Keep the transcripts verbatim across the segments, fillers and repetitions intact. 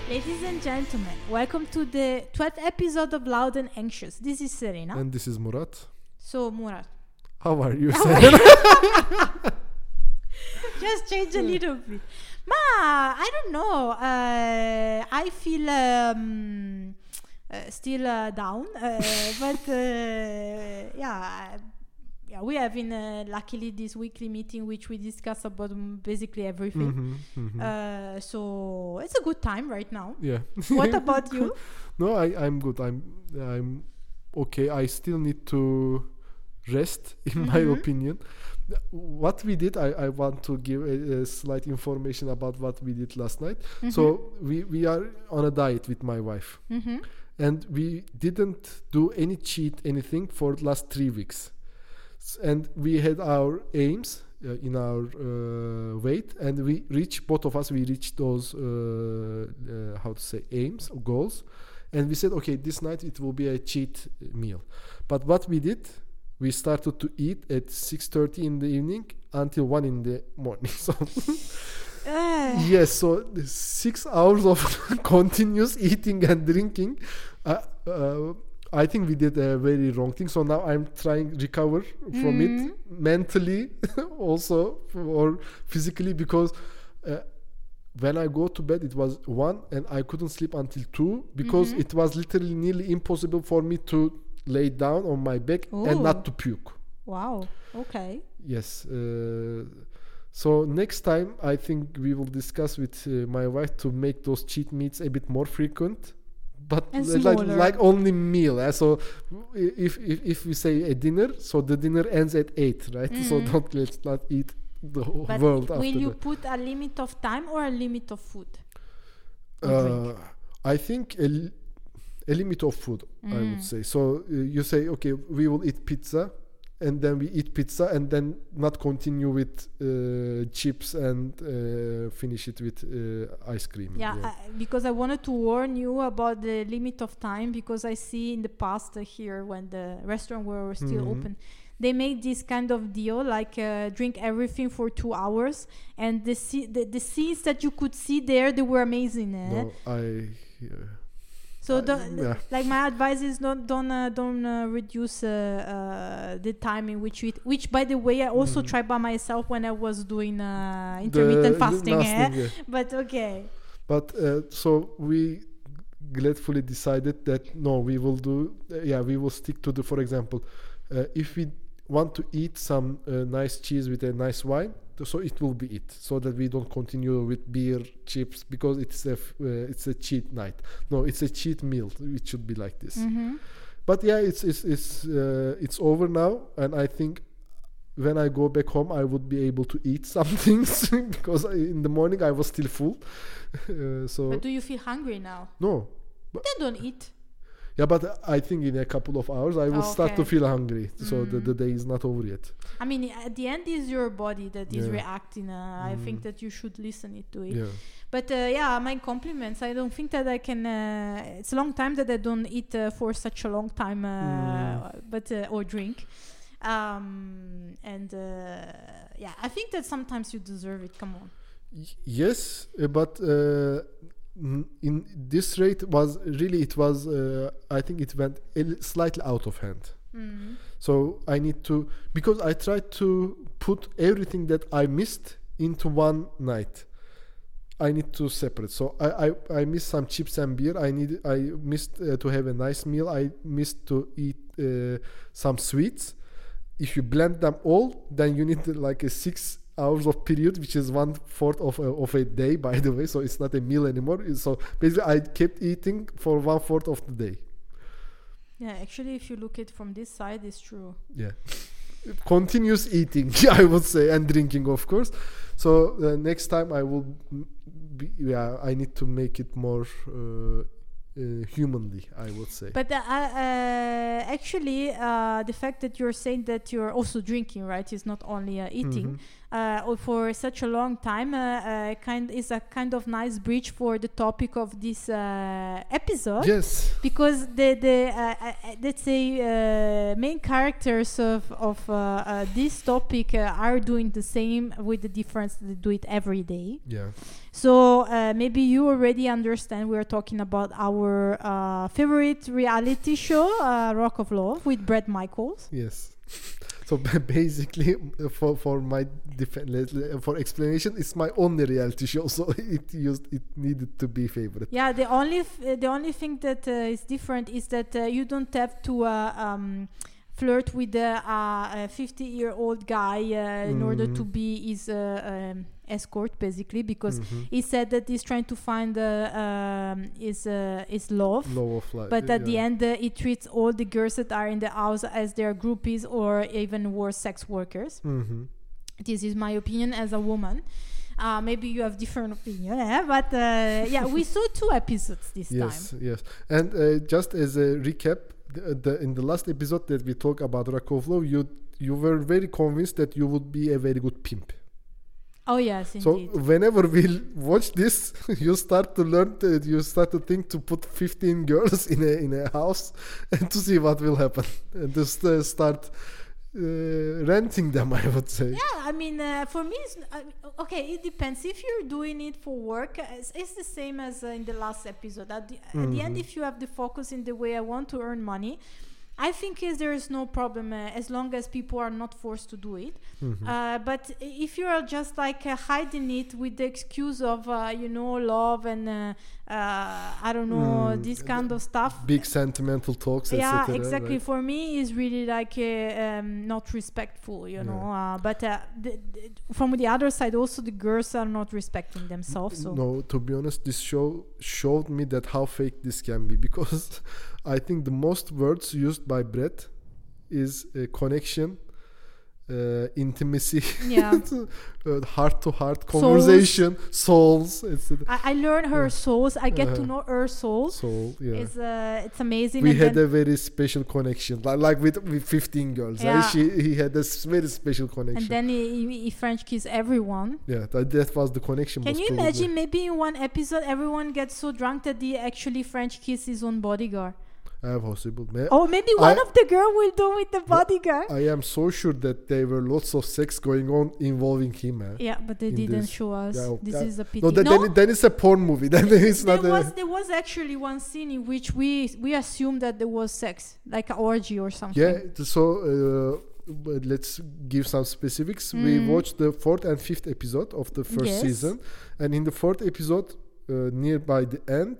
Ladies and gentlemen, welcome to the twelfth episode of Loud and Anxious. This is Serena. And this is Murat. So, Murat. How are you, How Serena? Just change a little bit. Ma, I don't know. Uh, I feel um, uh, still uh, down. Uh, but uh, yeah, yeah, we have in uh, luckily this weekly meeting which we discuss about um, basically everything. Mm-hmm, mm-hmm. Uh, so it's a good time right now. Yeah. What about you? No, I, I'm good. I'm I'm okay. I still need to rest, in mm-hmm. my opinion. What we did, I, I want to give a, a slight information about what we did last night. Mm-hmm. So we, we are on a diet with my wife. Mm-hmm. And we didn't do any cheat anything for the last three weeks. And we had our aims uh, in our uh, weight, and we reached, both of us, we reached those, uh, uh, how to say, aims, goals. And we said, okay, this night it will be a cheat meal. But what we did, we started to eat at six thirty in the evening until one in the morning. So uh. Yes, so six hours of continuous eating and drinking. Uh, uh, I think we did a very wrong thing. So now I'm trying to recover from mm. it mentally also, or physically, because uh, when I go to bed it was one and I couldn't sleep until two because mm-hmm. it was literally nearly impossible for me to lay down on my back Ooh. and not to puke. Wow. Okay. Yes. Uh, so next time I think we will discuss with uh, my wife to make those cheat meals a bit more frequent. But like, like only meal. Uh, so if, if if we say a dinner, so the dinner ends at eight, right? Mm. So don't let's not eat the whole but world. Will after you that. put a limit of time or a limit of food? Uh, I think a, a limit of food. Mm. I would say. So uh, you say, okay, we will eat pizza, and then we eat pizza, and then not continue with uh, chips and uh, finish it with uh, ice cream. Yeah, yeah. Uh, because I wanted to warn you about the limit of time, because I see in the past uh, here when the restaurant were still mm-hmm. open, they made this kind of deal like uh, drink everything for two hours, and the, se- the the scenes that you could see there, they were amazing. Eh? No, I. Yeah. So uh, don't, yeah. like my advice is don't don't uh, don't uh, reduce uh, uh, the time in which you eat. Which, by the way, I also mm. tried by myself when I was doing uh, intermittent the fasting. fasting Eh? yeah. But okay. But uh, so we gladfully decided that no, we will do. Uh, yeah, we will stick to the. For example, uh, if we want to eat some uh, nice cheese with a nice wine, so it will be it, so that we don't continue with beer, chips, because it's a f- uh, it's a cheat night. No, it's a cheat meal. It should be like this. Mm-hmm. But yeah, it's it's it's uh, it's over now, and I think when I go back home, I would be able to eat some things because I, in the morning I was still full. uh, so. But do you feel hungry now? No. But then don't eat. Yeah, but I think in a couple of hours I will oh, start okay. to feel hungry. Mm. So the, the day is not over yet. I mean, at the end is your body that is yeah. reacting. Uh, mm. I think that you should listen it to it. Yeah. But uh, yeah, my compliments. I don't think that I can. Uh, it's a long time that I don't eat uh, for such a long time, uh, mm. but uh, or drink. Um, and uh, yeah, I think that sometimes you deserve it. Come on. Y- yes, uh, but. Uh, in this rate was really it was uh, I think it went slightly out of hand. Mm-hmm. So I need to, because I tried to put everything that I missed into one night. I need to separate. So I, I, I missed some chips and beer. I need I missed uh, to have a nice meal. I missed to eat uh, some sweets. If you blend them all, then you need like a six hours of period, which is one fourth of a, of a day, by the way. So it's not a meal anymore. So basically, I kept eating for one fourth of the day. Yeah, actually, if you look at it from this side, it's true. Yeah, continuous eating, I would say, and drinking, of course. So uh, next time I will, be, yeah, I need to make it more. Uh, Uh, humanly, I would say. But uh, uh, actually, uh, the fact that you're saying that you're also drinking, right, is not only uh, eating. Mm-hmm. uh, or for such a long time uh, uh, kind is a kind of nice bridge for the topic of this uh, episode. Yes. Because the the uh, uh, let's say uh, main characters of of uh, uh, this topic uh, are doing the same, with the difference that they do it every day. Yeah. So uh, maybe you already understand we are talking about our uh, favorite reality show, uh, Rock of Love, with Bret Michaels. Yes. So ba- basically, uh, for for my def- for explanation, it's my only reality show, so it used it needed to be favorite. Yeah, the only f- uh, the only thing that uh, is different is that uh, you don't have to uh, um, flirt with a uh, fifty-year-old guy uh, in order to be his uh, um, escort, basically, because Mm-hmm. he said that he's trying to find uh, um, his uh, his love. Love of life. But uh, at the yeah. end, uh, he treats all the girls that are in the house as their groupies or even worse, sex workers. Mm-hmm. This is my opinion as a woman. Uh, maybe you have different opinion, eh? But uh, yeah, we saw two episodes this Yes, time. yes. And uh, just as a recap, the, the, in the last episode that we talked about Rock of Love, you you were very convinced that you would be a very good pimp. Oh yes, So indeed. whenever we watch this, you start to learn, to, you start to think to put fifteen girls in a in a house and to see what will happen, and just uh, start uh, renting them, I would say. Yeah, I mean, uh, for me, it's, uh, okay, it depends. If you're doing it for work, uh, it's, it's the same as uh, in the last episode. At the, at the end, if you have the focus in the way I want to earn money, I think is there is no problem uh, as long as people are not forced to do it. Mhm. Uh, but if you are just like uh, hiding it with the excuse of uh, you know love and uh, uh, I don't know Mm, this kind of stuff. Big sentimental talks, Yeah, et cetera. exactly. Right? For me, is really like uh, um, not respectful, you know. Uh, but uh, the, the, from the other side, also the girls are not respecting themselves. So No, to be honest, this show showed me that how fake this can be, because I think the most words used by Bret is uh, connection, uh, intimacy, yeah, uh, heart-to-heart conversation, souls, et cetera. I, I learn her souls. I get to Uh-huh. know her souls. Soul, yeah. It's uh, it's amazing. We and had then- a very special connection, like, like with, with fifteen girls. Yeah. Right? She, he had a s- very special connection. and then he, he, he French kiss everyone. yeah, that, that was the connection. Can most you probably. imagine? Maybe in one episode, everyone gets so drunk that he actually French kiss his own bodyguard. Uh, possible. May- Or maybe one I- of the girl will do with the bodyguard. I am so sure that there were lots of sex going on involving him. Eh? Yeah, but they in didn't this. show us. Yeah, this yeah. is a pity. No, then, No, then, then it's a porn movie. Then it's there not a. was there was actually one scene in which we we assumed that there was sex, like an orgy or something. Yeah, t- so uh, but let's give some specifics. We Mm. watched the fourth and fifth episode of the first Yes. season, and in the fourth episode, uh, near by the end,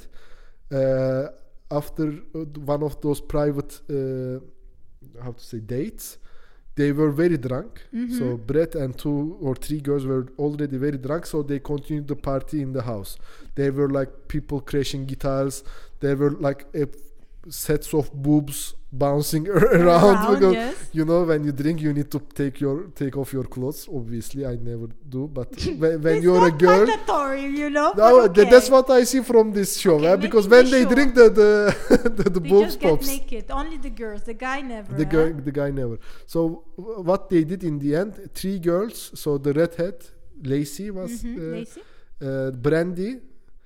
uh, after uh, one of those private, uh, how to say, dates, they were very drunk. Mhm. So Bret and two or three girls were already very drunk, so they continued the party in the house. There were like people crashing guitars. There were like a sets of boobs bouncing around, Around, because yes. you know when you drink you need to take your take off your clothes. Obviously, I never do, but when, when It's you're a not girl. mandatory, you know. No, but th- okay. that's what I see from this show, Okay, eh? maybe Because in when the they show. drink, the the the, the They boobs just get pops. naked. Only the girls. The guy never. The huh? guy, the guy never. So w- what they did in the end, three girls. So the redhead, Lacey was, Mhm, uh, Lacey? uh, Brandy,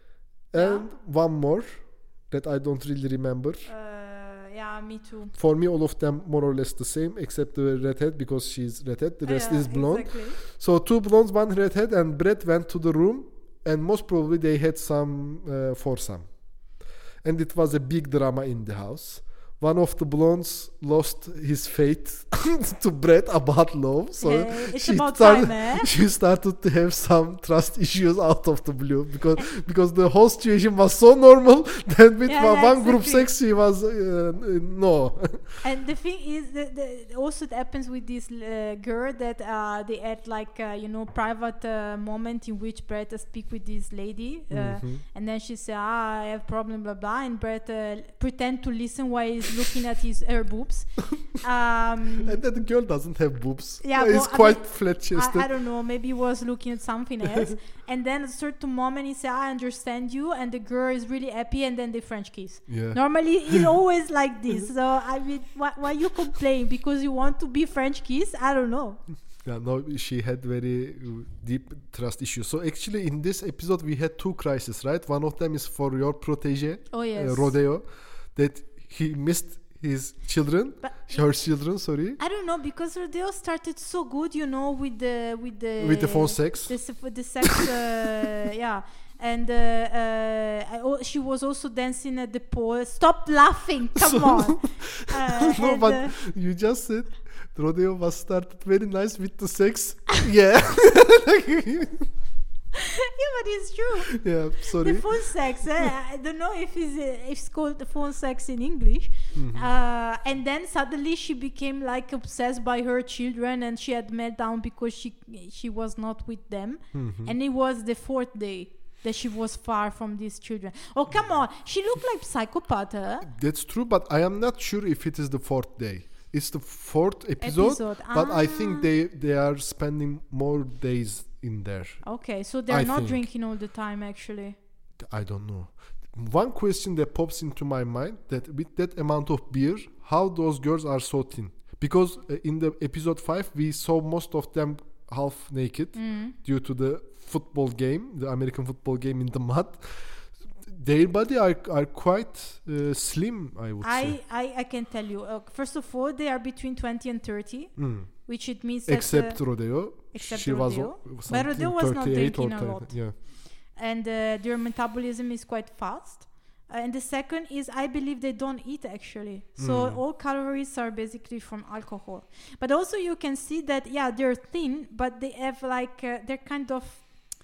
and one more that I don't really remember. Uh, yeah, me too. For me, all of them more or less the same, except the redhead because she's redhead. The rest Yeah, is blonde. Exactly. So two blondes, one redhead, and Bret went to the room, and most probably they had some uh, foursome, and it was a big drama in the house. One of the blondes lost his faith to Bret about love, so Yeah, it's she about started, time, eh? she started to have some trust issues out of the blue because because the whole situation was so normal that with Yeah, one, yeah, one group exactly. sex she was uh, no. And the thing is that the, also it happens with this uh, girl that uh, they had like uh, you know private uh, moment in which Bret uh, speak with this lady, uh, Mhm. and then she say, ah, I have problem, blah blah, and Bret uh, pretend to listen while he's looking at his her boobs. Um, And then the girl doesn't have boobs. Yeah, It's well, I quite mean, flat I, chested. I don't know, maybe he was looking at something else. And then at a certain moment he said, I understand you, and the girl is really happy, and then they French kiss. Yeah. Normally it's always like this. So I mean, why, why you complain? Because you want to be French kiss? I don't know. Yeah, no, she had very uh, deep trust issues. So actually, in this episode, we had two crises, right? One of them is for your protege, Oh yes. uh, Rodeo, that he missed his children, But her children, sorry, I don't know, because Rodeo started so good, you know, with the with the with the phone sex. the, s- with the sex, uh, yeah. And uh, uh, I, oh, she was also dancing at the pole. Stop laughing! Come So- on. Uh, No, and, but uh, you just said Rodeo was started very nice with the sex. Yeah. yeah, but it's true. Yeah, sorry. The phone sex. Uh, I don't know if it's uh, if it's called the phone sex in English. Mhm. Uh, and then suddenly she became like obsessed by her children, and she had meltdown because she she was not with them. Mhm. And it was the fourth day that she was far from these children. Oh come on, she looked like psychopath. Huh? That's true, but I am not sure if it is the fourth day. It's the fourth episode, Episode. but I think Ah. they they are spending more days in there. Okay, so they're I not think. drinking all the time actually. I don't know. One question that pops into my mind, that with that amount of beer, how those girls are so thin? Because uh, in the episode five we saw most of them half naked Mm. due to the football game, the American football game in the mud. Their body are are quite uh, slim, I would say. I, I, I can tell you. Uh, first of all, they are between twenty and thirty, Mm. which it means that Except uh, Rodeo. except she Rodeo. was But something Rodeo was not thirty-eight or drinking a thirty. lot. Yeah. and uh, their metabolism is quite fast. Uh, and the second is, I believe they don't eat actually. So Mm. all calories are basically from alcohol. But also you can see that, yeah, they're thin, but they have like, uh, they're kind of,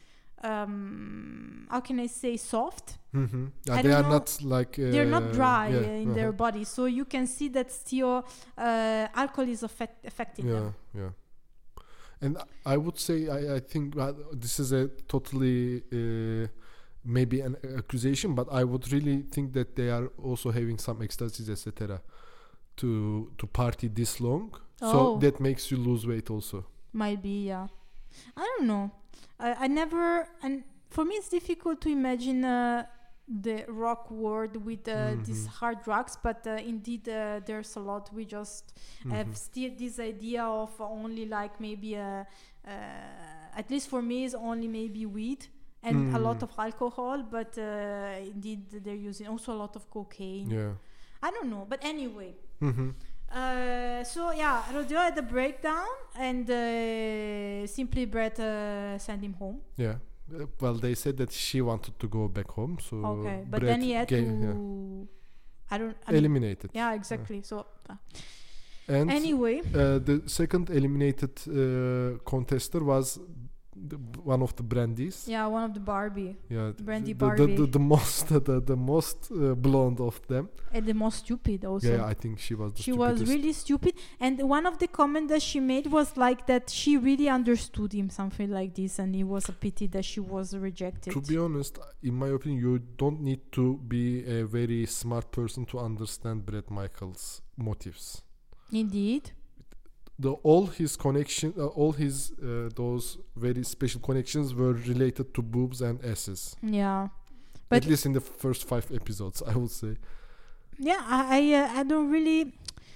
um, how can I say, soft. Mm-hmm. Yeah, I they don't are know. not like. Uh, They're not dry yeah, uh, in their uh-huh. body. So you can see that still uh, alcohol is affect- affecting Yeah, them. yeah. And I would say, I, I think uh, this is a totally uh, maybe an accusation, but I would really think that they are also having some ecstasies, et cetera, to to party this long. Oh. So that makes you lose weight also. Might be, yeah. I don't know. I, I never, and for me it's difficult to imagine uh, the rock world with uh, these Mhm. hard drugs, but uh, indeed uh, there's a lot. We just have Mhm. still this idea of only like maybe, a, uh, at least for me, is only maybe weed and a lot Mm. of alcohol, but uh, indeed they're using also a lot of cocaine. Yeah. I don't know, but anyway. Mm-hmm. Uh, so yeah, Rodeo had a breakdown, and uh, Simply Brett uh, sent him home. Yeah. Uh, well, they said that she wanted to go back home, so Okay, but Brett then he had gave- to. yeah, I don't. I mean, eliminated. yeah, exactly. So uh, And anyway, uh, the second eliminated uh, contester was the, one of the Brandies. yeah, one of the Barbie Yeah, Brandy the, the, the, Barbie. the most the, the most uh, blonde of them. and the most stupid also. Yeah, I think she was the She stupidest. was really stupid, and one of the comments that she made was like that she really understood him, something like this, and it was a pity that she was rejected. To be honest, in my opinion, you don't need to be a very smart person to understand Bret Michaels' motives. Indeed. The all his connection, uh, all his uh, those very special connections were related to boobs and asses. Yeah. But At least in the first five episodes, I would say. yeah, I I, uh, I don't really.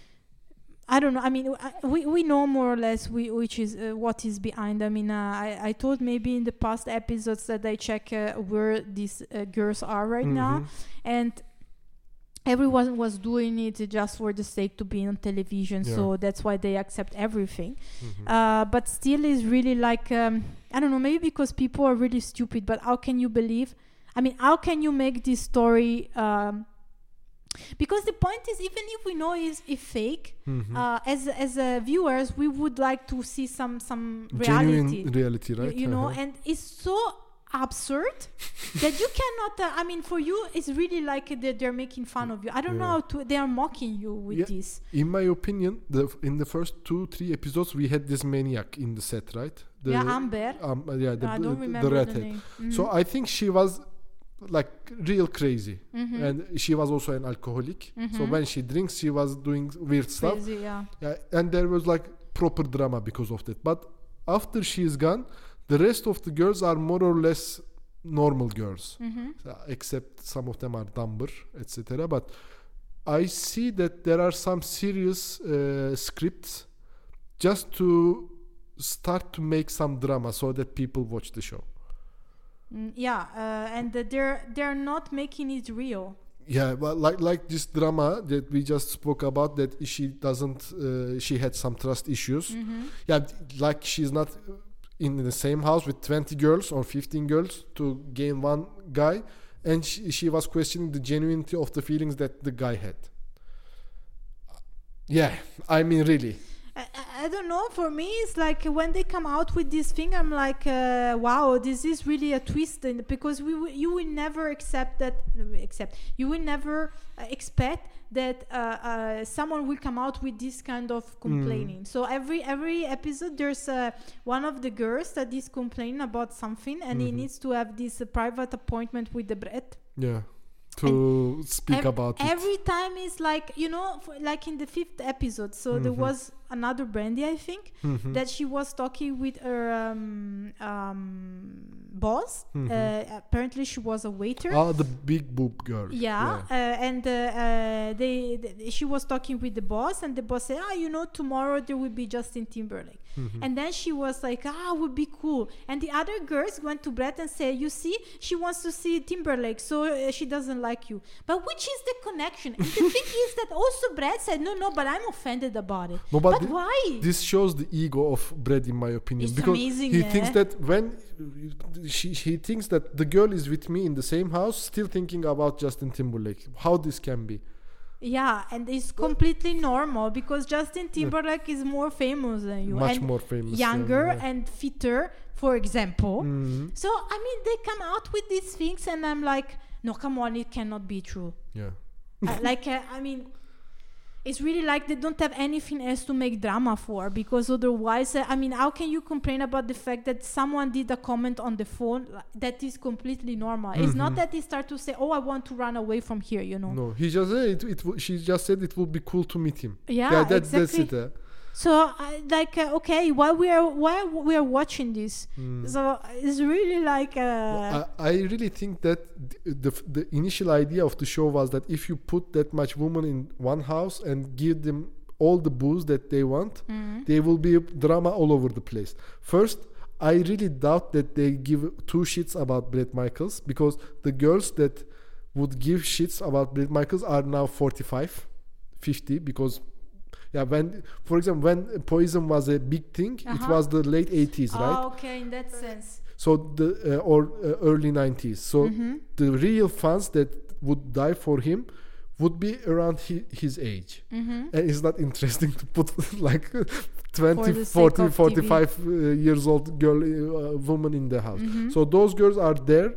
I don't know. I mean, I, we we know more or less we, which is uh, what is behind. I mean, uh, I I told maybe in the past episodes that I check uh, where these uh, girls are right now, Mhm. and everyone was doing it just for the sake to be on television. Yeah. So that's why they accept everything. Mhm. Uh, but still, is really like um, I don't know. Maybe because people are really stupid. But how can you believe? I mean, how can you make this story? Um, because the point is, even if we know it's, it's fake, Mhm. uh, as as uh, viewers, we would like to see some some reality. Genuine reality, You- right? You, know, Uh-huh. and it's so absurd that you cannot. Uh, I mean, for you, it's really like that they're making fun of you. I don't know Yeah. how to. They are mocking you with Yeah. this. In my opinion, the in the first two three episodes, we had this maniac in the set, right? The, Yeah, Amber. Um, uh, yeah, the, I the, don't the remember the, redhead. name. Mhm. So I think she was like real crazy, Mhm. and she was also an alcoholic. So Mhm. when she drinks, she was doing weird stuff. Crazy, yeah. Yeah, and there was like proper drama because of that. But after she is gone, the rest of the girls are more or less normal girls, Mhm. uh, except some of them are dumber, et cetera. But I see that there are some serious uh, scripts just to start to make some drama so that people watch the show. Mm, yeah, uh, and uh, they're they're not making it real. Yeah, well, like like this drama that we just spoke about, that she doesn't, uh, she had some trust issues. Mm-hmm. Yeah, like she's not in the same house with twenty girls or fifteen girls to gain one guy, and she, she was questioning the genuinity of the feelings that the guy had. Yeah, I mean, really. I, I don't know. For me, it's like when they come out with this thing, I'm like, uh, wow, this is really a twist. In, because we, w- you will never accept that. Accept you will never uh, expect that uh, uh, someone will come out with this kind of complaining. Mm. So every every episode, there's uh, one of the girls that is complaining about something, and mm-hmm. he needs to have this uh, private appointment with the Brett. Yeah. To and speak ev- about every it. Every time is like, you know, for, like in the fifth episode. So mm-hmm. there was another Brandy, I think, mm-hmm. that she was talking with her um, um, boss. Mm-hmm. Uh, apparently, she was a waiter. Oh, the big boob girl. Yeah, yeah. Uh, and uh, uh, they, they, she was talking with the boss, and the boss said, "Ah, you know, tomorrow there will be Justin Timberlake." Mm-hmm. And then she was like, "Ah, would be cool." And the other girls went to Brett and said, "You see, she wants to see Timberlake, so uh, she doesn't like you." But which is the connection? And the thing is that also Brett said, "No, no, but I'm offended about it." No, but, but th- why? This shows the ego of Brett, in my opinion, it's because amazing, he yeah? thinks that when she, he thinks that the girl is with me in the same house, still thinking about Justin Timberlake. How this can be? Yeah, and it's completely normal because Justin Timberlake is more famous than you. Much and more famous. Younger yeah, yeah. and fitter, for example. Mm-hmm. So, I mean, they come out with these things and I'm like, no, come on, it cannot be true. Yeah. uh, like, uh, I mean, it's really like they don't have anything else to make drama for, because otherwise, uh, I mean, how can you complain about the fact that someone did a comment on the phone that is completely normal? Mm-hmm. It's not that they start to say, "Oh, I want to run away from here," you know. No, he just said it. it w- she just said it would be cool to meet him. Yeah, yeah that, exactly. That's it. Uh. So, uh, like, uh, okay, why we are why we are watching this? Mm. So it's really like. Uh, well, I, I really think that the, the the initial idea of the show was that if you put that much women in one house and give them all the booze that they want, mm-hmm. there will be drama all over the place. First, I really doubt that they give two shits about Bret Michaels, because the girls that would give shits about Bret Michaels are now forty-five, fifty, because. Yeah, when, for example, when Poison was a big thing, uh-huh. it was the late eighties, right? Oh, okay, in that sense. So the uh, or uh, early nineties. So mm-hmm. the real fans that would die for him would be around hi- his age. Mm-hmm. And it's not interesting to put like twenty, forty, forty-five uh, years old girl, uh, woman in the house. Mm-hmm. So those girls are there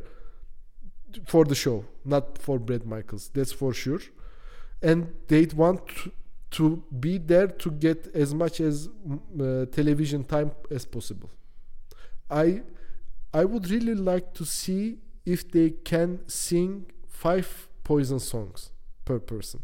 for the show, not for Bret Michaels. That's for sure. And they'd want to, to be there to get as much as uh, television time as possible. I I would really like to see if they can sing five Poison songs per person.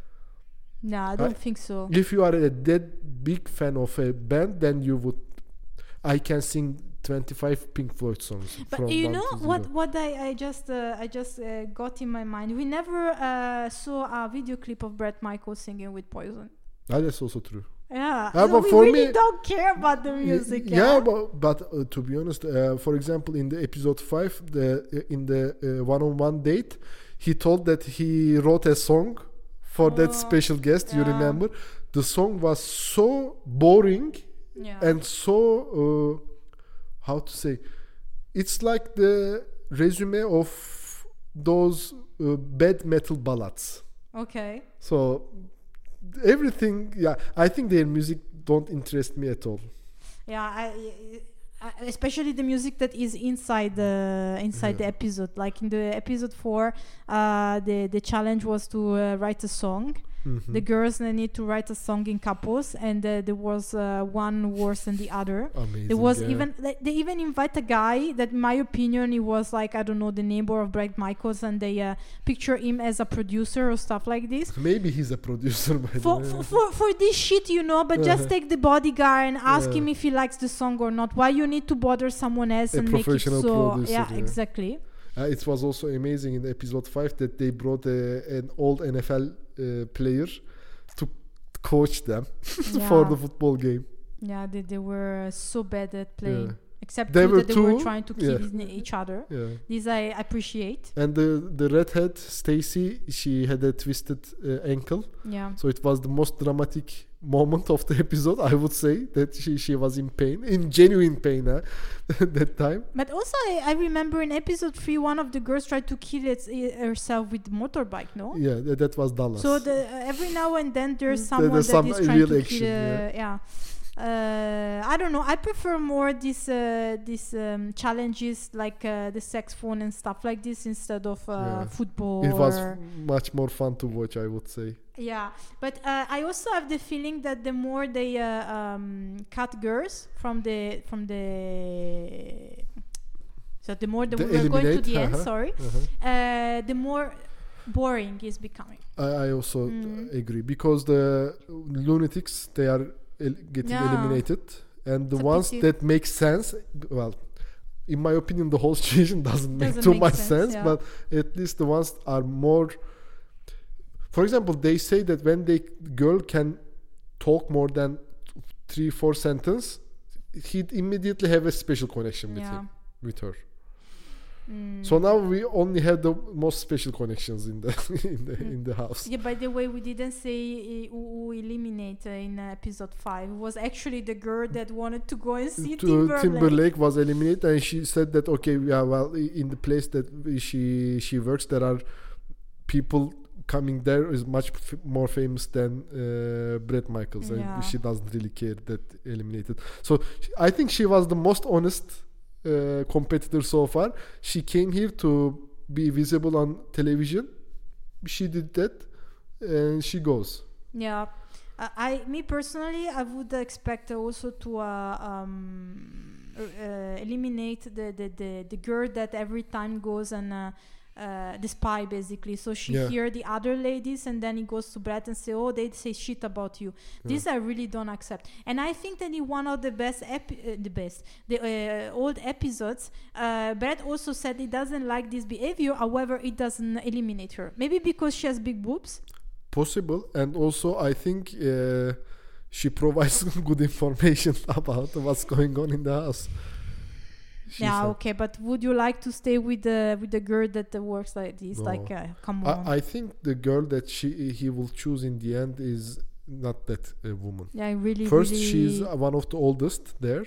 No, I don't I, think so. If you are a dead big fan of a band, then you would. I can sing twenty-five Pink Floyd songs. But from you one know to what? zero. What I I just uh, I just uh, got in my mind. We never uh, saw a video clip of Bret Michaels singing with Poison. Ah, that's also true. Yeah, yeah, so but we for really me, don't care about the music. Yeah, yeah? but, but uh, to be honest, uh, for example, in the episode five, the uh, in the uh, one-on-one date, he told that he wrote a song for oh, that special guest. Yeah. You remember? The song was so boring yeah. and so uh, how to say? It's like the resume of those uh, bad metal ballads. Okay. So. Everything, yeah. I think their music don't interest me at all. Yeah, I, I, especially the music that is inside the inside yeah. the episode. Like in the episode four, uh, the the challenge was to uh, write a song. Mm-hmm. The girls they need to write a song in couples, and uh, there was uh, one worse than the other. Amazing, there was yeah. even they, they even invite a guy that, in my opinion, he was like, I don't know, the neighbor of Bret Michaels, and they uh, picture him as a producer or stuff like this. Maybe he's a producer by for, the way. For, for for this shit, you know. But uh-huh. just take the bodyguard and ask yeah. him if he likes the song or not. Why you need to bother someone else a and make it so? Producer, yeah, yeah, exactly. Uh, it was also amazing in episode five that they brought a, an old N F L uh, player to coach them yeah. for the football game. Yeah, they, they were so bad at playing. Yeah. Except They two were that they were two, trying to kill yeah. is- each other. Yeah. This I appreciate. And the the redhead Stacy, she had a twisted uh, ankle, Yeah. so it was the most dramatic moment of the episode. I would say that she she was in pain, in genuine pain, huh? that time. But also, I, I remember in episode three, one of the girls tried to kill it, herself with motorbike. No. Yeah, that, that was Dallas. So the, uh, every now and then there's There- someone there's that some is trying real to action, kill. Uh, yeah. yeah. Uh, I don't know. I prefer more these uh, these um, challenges like uh, the sex phone and stuff like this instead of uh, Yeah. football. It was or- much more fun to watch, I would say. Yeah, but uh, I also have the feeling that the more they uh, um, cut girls from the from the so the more the, The we're going to eliminate, the end. uh-huh, Sorry, uh-huh. uh, the more boring is becoming. I, I also Mm. agree because the lunatics, they are el- getting Yeah. eliminated, and the It's a ones pity. that make sense, well, in my opinion, the whole situation doesn't make Doesn't too make much sense, sense, yeah. but at least the ones are more. For example, they say that when the girl can talk more than three, four sentences, he'd immediately have a special connection with Yeah. him, with her. Mm. So now we only have the most special connections in the in the in the house. Yeah, by the way, we didn't say uh, who who eliminate uh, in uh, episode five. It was actually the girl that wanted to go and see To Timberlake. Timberlake was eliminated, and she said that okay, yeah, well, i- in the place that she she works, there are people coming there is much f- more famous than uh, Bret Michaels, Yeah. and she doesn't really care that eliminated. So sh- I think she was the most honest uh, competitor so far. She came here to be visible on television. She did that, and she goes. Yeah, uh, I me personally, I would expect also to uh, um, uh, eliminate the, the, the, the girl that every time goes and uh, uh, the spy basically. So she Yeah. hear the other ladies and then he goes to Brett and say, "Oh, they say shit about you." This I really don't accept. And I think that in one of the best, epi- uh, the best, the uh, old episodes, uh, Brett also said he doesn't like this behavior. However, it doesn't eliminate her. Maybe because she has big boobs. Possible, and also I think uh, she provides good information about what's going on in the house. She Yeah, said. okay, but would you like to stay with the with the girl that uh, works like this? No. Like, uh, come on. I, I think the girl that she he will choose in the end is not that uh, woman. yeah, I really, First, really. she's uh, one of the oldest there.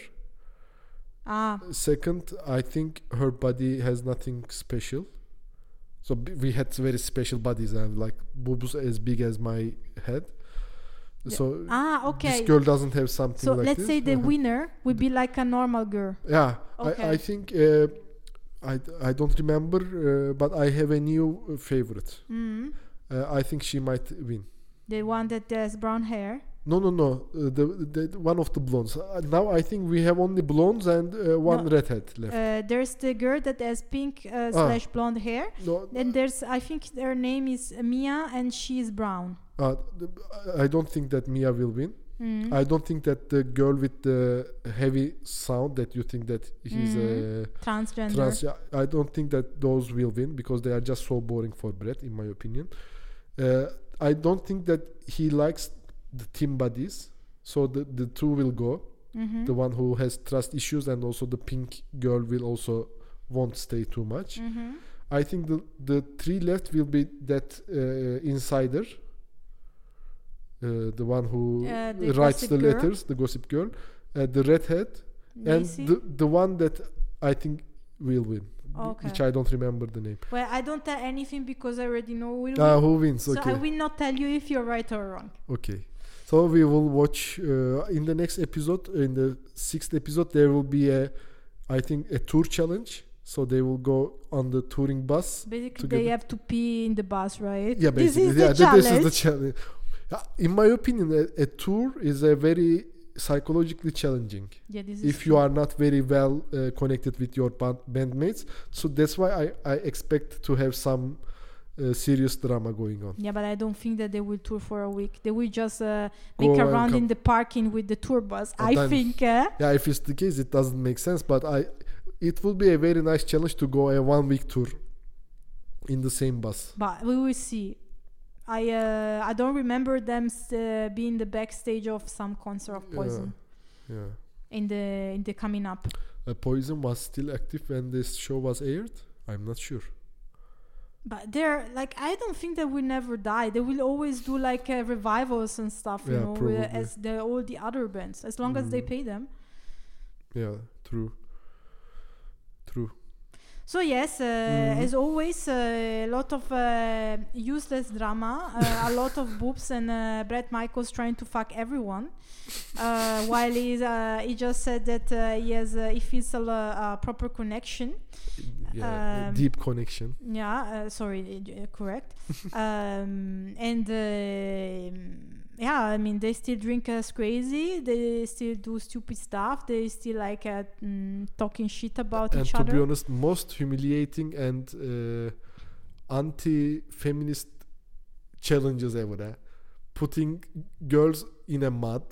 ah, Second, I think her body has nothing special. So b- we had very special bodies, and like boobs as big as my head. Yeah. So ah, okay. this girl doesn't have something So like let's this. say the Uh-huh. winner would be like a normal girl. Yeah, Okay. I, I think uh, I, I don't remember, uh, but I have a new uh, favorite. Mm. Uh, I think she might win. The one that has brown hair. No, no, no. Uh, the, the one of the blondes. Uh, now I think we have only blondes and uh, one No. redhead left. Uh, there's the girl that has pink uh, Ah. slash blonde hair. no, Then there's, I think her name is Mia, and she is brown. uh, th- I don't think that Mia will win. Mm. I don't think that the girl with the heavy sound that you think that he's Mhm. a Transgender. trans. Yeah, I don't think that those will win because they are just so boring for Brett, in my opinion. Uh, I don't think that he likes the team buddies, so the the two will go. Mhm. The one who has trust issues, and also the pink girl will also won't stay too much. Mhm. I think the the three left will be that uh, insider, uh, the one who Uh, the writes gossip the girl. letters, the gossip girl, uh, the redhead, Macy? and the the one that I think will win, Okay. which I don't remember the name. Well, I don't tell anything because I already know who will Ah, win. who wins? So I Okay, will not tell you if you're right or wrong. okay. So we will watch uh, in the next episode. In the sixth episode, there will be a, I think, a tour challenge. So they will go on the touring bus. Basically, Together. they have to pee in the bus, right? Yeah, This basically, is yeah, the th- challenge. this is the challenge. Yeah, in my opinion, a, a tour is a very psychologically challenging. Yeah, this is If you true. are not very well uh, connected with your band bandmates, so that's why I, I expect to have some uh, serious drama going on. Yeah, but I don't think that they will tour for a week. They will just uh, Go make a and round come. in the parking with the tour bus. And I then- think. Uh, Yeah, if it's the case, it doesn't make sense. But I, it will be a very nice challenge to go a one week tour in the same bus. but we will see. I uh, I don't remember them uh, being the backstage of some concert of Poison. Yeah. in the in the coming up. Uh, Poison was still active when this show was aired? I'm not sure. But they're like, I don't think they will never die. They will always do like uh, revivals and stuff, you Yeah, know, probably. uh, as the all the other bands, as long as they Mm. pay them. Yeah, true. True. So yes, uh, Mhm. as always, uh, a lot of uh, useless drama, uh, a lot of boobs, and uh, Bret Michaels trying to fuck everyone, uh, while he's, uh, he just said that uh, he has uh, he feels a, a proper connection. Yeah, a Um, deep connection. Yeah, uh, sorry, uh, correct. um, and uh, yeah, I mean, they still drink us crazy. They still do stupid stuff. They still like uh, mm, talking shit about And each to other. be honest, most humiliating and uh, anti-feminist challenges ever. Eh? Putting girls in a mud.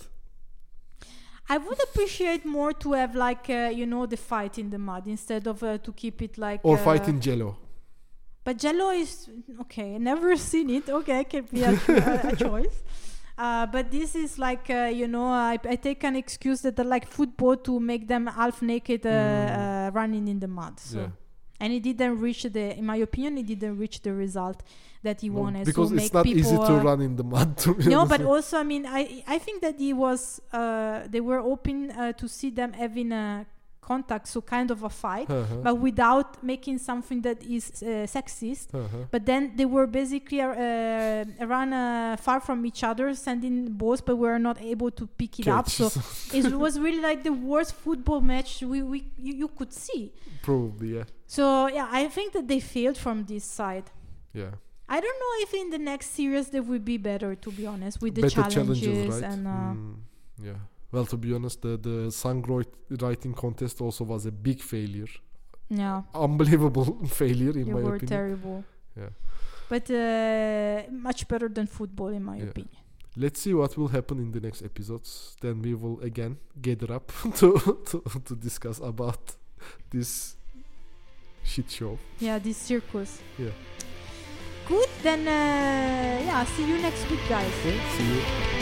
I would appreciate more to have like uh, you know, the fight in the mud instead of uh, to keep it like Or uh, fight in Jello. But Jello is okay. Never seen it. Okay, can be a, a, a choice. Uh, but this is like uh, you know, I, I take an excuse that I like football to make them half naked uh, Mm. uh, running in the mud. So Yeah. and it didn't reach the, in my opinion, it didn't reach the result that he No, wanted. because so it's make not people, easy to uh, run in the mud. To be No, honest. but also, I mean, I I think that he was, uh, they were hoping uh, to see them having a contact, so kind of a fight, Uh-huh. but without making something that is uh, sexist. Uh-huh. But then they were basically uh, around uh, far from each other, sending balls, but were not able to pick it up. So it was really like the worst football match we, we you, you could see. Probably, yeah. So yeah, I think that they failed from this side. Yeah. I don't know if in the next series they will be better, to be honest, with the Better challenges, challenges, right? and uh, Mm, yeah. Well, to be honest, the, the song write- writing contest also was a big failure. yeah, Unbelievable failure, in they my were opinion. terrible. Yeah. But uh, much better than football, in my Yeah. opinion. Let's see what will happen in the next episodes. Then we will again gather up to, to, to discuss about this shit show. Yeah, this circus. Yeah. Good, then uh, yeah, see you next week, guys. Okay, see you.